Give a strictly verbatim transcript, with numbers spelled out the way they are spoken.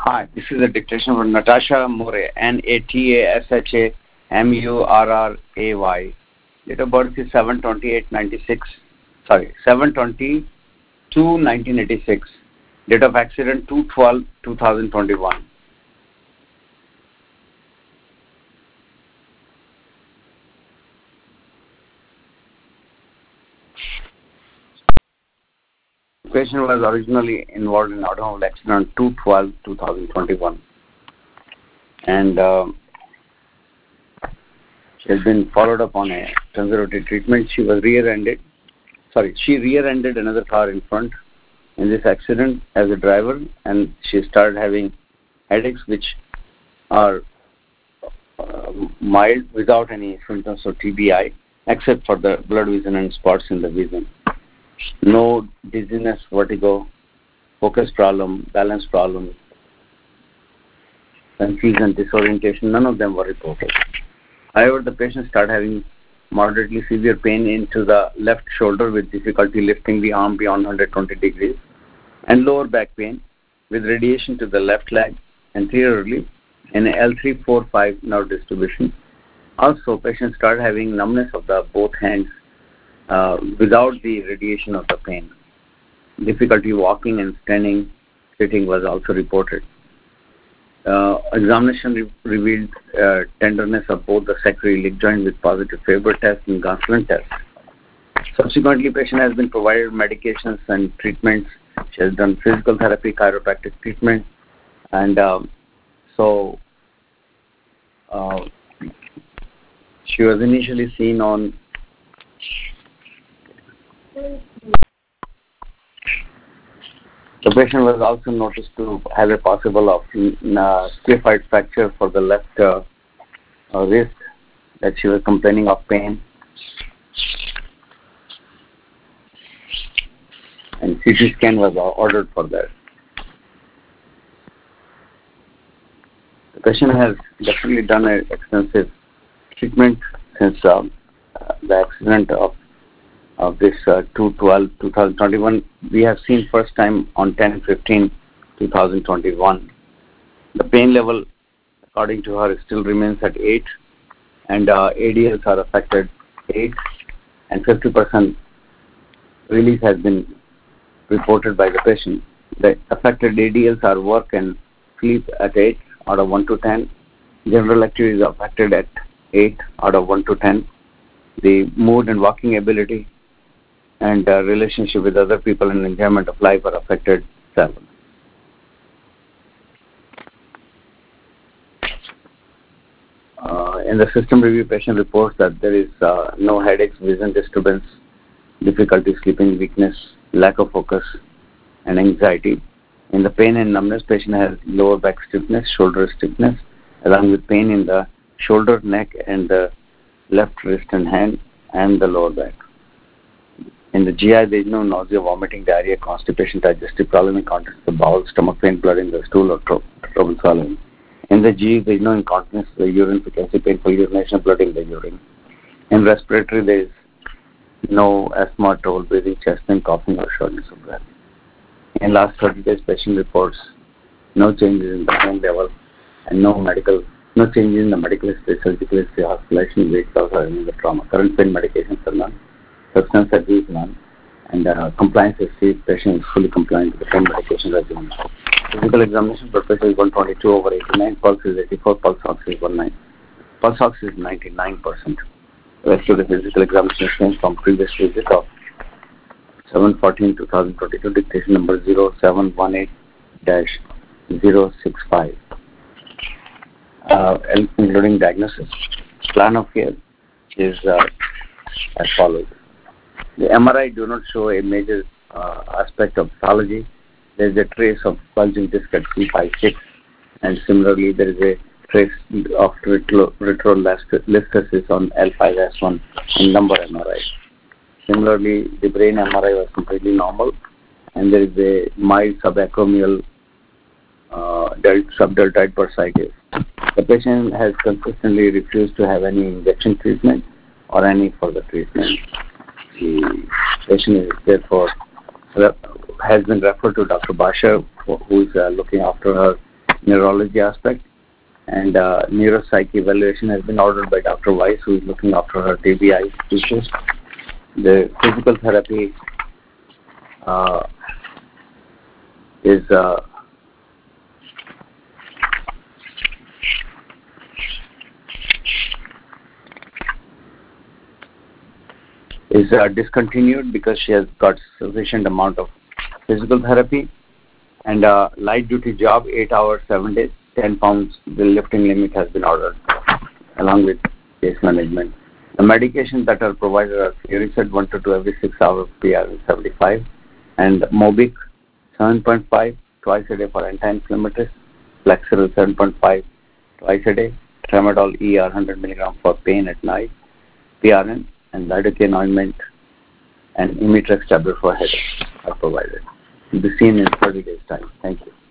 Hi, this is a dictation from Natasha Murray, N A T A S H A M U R R A Y. Date of birth is seven twenty-eight ninety-six. Sorry, seven twenty-two nineteen eighty-six. Date of accident two twelve two thousand twenty-one. The patient was originally involved in automobile accident two twelve two thousand twenty-one. And uh, she has been followed up on a conservative treatment. She was rear-ended. Sorry, she rear-ended another car in front in this accident as a driver, and she started having headaches which are uh, mild without any symptoms of T B I, except for the blood vision and spots in the vision. No dizziness, vertigo, focus problem, balance problem, confusion, disorientation, none of them were reported. However, the patient started having moderately severe pain into the left shoulder with difficulty lifting the arm beyond one hundred twenty degrees, and lower back pain with radiation to the left leg anteriorly in L three four five nerve distribution. Also, patient started having numbness of the both hands uh, without the radiation of the pain. Difficulty walking and standing, sitting was also reported. Uh, examination re- revealed uh, tenderness of both the sacral iliac joint with positive Faber test and Gosselin test. Subsequently, patient has been provided medications and treatments. She has done physical therapy, chiropractic treatment, and um, so uh, she was initially seen on the patient was also noticed to have a possible of uh, scaphoid fracture for the left uh, uh, wrist, that she was complaining of pain. And C T scan was ordered for that. The patient has definitely done an extensive treatment since uh, the accident of of this uh, two twelve two thousand twenty-one. We have seen first time on ten fifteen two thousand twenty-one. The pain level, according to her, still remains at eight, and uh, A D Ls are affected eight, and fifty percent release has been reported by the patient. The affected A D Ls are work and sleep at eight out of one to ten. General activity is affected at eight out of one to ten. The mood and walking ability and uh, relationship with other people and enjoyment of life are affected seven. Uh, in the system review, patient reports that there is uh, no headaches, vision disturbance, difficulty sleeping, weakness, lack of focus, and anxiety. In the pain and numbness, patient has lower back stiffness, shoulder stiffness, along with pain in the shoulder, neck, and the left wrist and hand, and the lower back. In the G I, there is no nausea, vomiting, diarrhea, constipation, digestive problem, incontinence of the bowel, stomach pain, blood in the stool, or tro- trouble swallowing. In the G, there is no incontinence, the urine frequency, painful urination, blood in the urine. In respiratory, there is no asthma, trouble breathing, chest pain, coughing, or shortness of breath. In last thirty days, patient reports no changes in the pain level and no medical, no changes in the medical history, surgical history, hospitalization, weight loss, or any other trauma. Current pain medications are none. Substance abuse none, and uh, compliance history, patient is fully compliant with the pain medication regimen. Physical examination, blood pressure is one twenty-two over eighty-nine, pulse is eighty-four, pulse ox is nineteen. Pulse ox is ninety-nine percent. The rest of the physical examination came from previous visit of seven fourteen two thousand twenty-two, dictation number zero seven one eight dash zero six five, uh, including diagnosis. Plan of care is uh, as follows. The M R I do not show a major uh, aspect of pathology. There is a trace of bulging disc at C five six, and similarly there is a trace of retrolisthesis on L five S one in lumbar M R I. Similarly, the brain M R I was completely normal, and there is a mild subacromial uh, delt, subdeltoid bursitis. The patient has consistently refused to have any injection treatment or any further treatment. The patient is therefore has been referred to Doctor Basha, who is uh, looking after her neurology aspect, and uh, neuropsych evaluation has been ordered by Doctor Weiss, who is looking after her T B I issues. The physical therapy uh, is uh, is uh, discontinued because she has got sufficient amount of physical therapy, and uh, light duty job, eight hours, seven days, ten pounds, the lifting limit has been ordered along with case management. The medications that are provided are Furicid one to two every six hours, P R N seventy-five, and Mobic seven point five twice a day for anti-inflammatory, Flexeril seven point five twice a day, Tramadol E R one hundred milligrams for pain at night, P R N, and lidocaine ointment and Imitrex tablet for headache are provided. Be seen in thirty days time. Thank you.